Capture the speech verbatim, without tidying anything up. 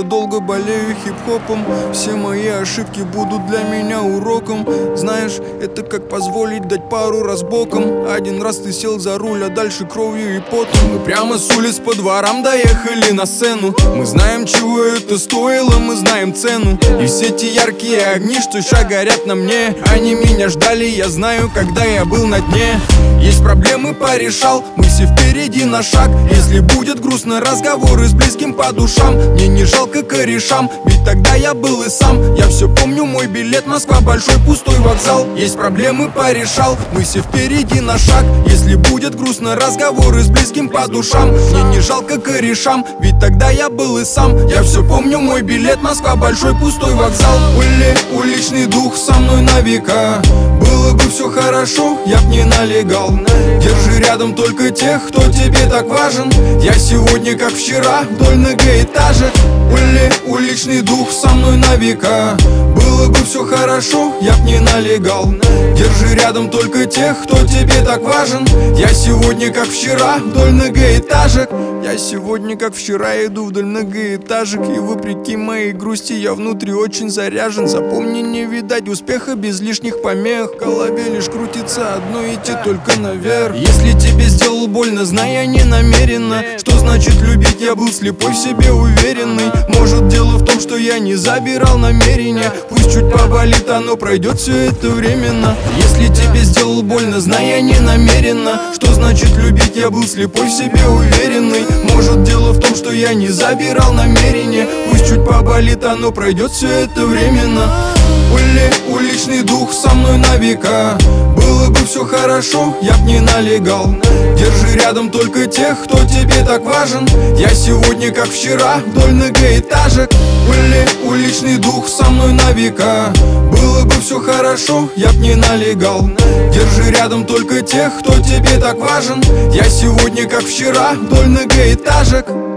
долго болею хип-хопом. Все мои ошибки будут для меня уроком. Знаешь, это как позволить дать пару раз боком. Один раз ты сел за руль, а дальше кровью и потом. Мы прямо с улиц по дворам доехали на сцену. Мы знаем, чего это стоило, мы знаем цену. И все те яркие огни, что ща горят на мне, они меня ждали, я знаю, когда я был на дне. Есть проблемы, порешал, мы все впереди на шаг. Если будет грустно, разговоры с близким по душам. Мне не жалко корешам, ведь тогда я был и сам. Я все помню, мой билет, Москва, большой пустой вокзал. Есть проблемы, порешал, мы все впереди на шаг. Если будет грустно, разговоры с близким по душам. Мне не жалко корешам, ведь тогда я был и сам. Я все помню, мой билет, Москва, большой пустой вокзал. Ули, уличный дух со мной на века. Было бы все хорошо, я б не налегал. Держи рядом только тех, кто тебе так важен. Я сегодня, как вчера, вдоль многоэтажек. Ули, уличный дух со мной на века. Было бы все хорошо, я б не налегал. Держи рядом только тех, кто тебе так важен. Я сегодня, как вчера, вдоль многоэтажек. Я сегодня, как вчера, иду вдоль многоэтажек. И вопреки моей грусти я внутри очень заряжен. Запомни, не видать успеха без лишних помех. В голове лишь крутится одно, идти только наверх. Если тебе сделал больно, знай, я не намеренно. Что значит любить? Я был слепой, в себе уверенный. Может, дело в том, что я не забирал намерения. Пусть чуть поболит, оно пройдет, все это временно. Если тебе сделал больно, знай, я не намеренно. Что значит любить? Я был слепой, в себе уверенный. Может, дело в том, что я не забирал намерения. Пусть чуть поболит, оно пройдет, все это временно. Ули, уличный дух со мной на века. Было бы все хорошо, я б не налегал. Держи рядом только тех, кто тебе так важен. Я сегодня, как вчера, вдоль многоэтажек. Ули, уличный дух со мной на века. Было бы все хорошо, я б не налегал. Держи рядом только тех, кто тебе так важен. Я сегодня, как вчера, вдоль многоэтажек.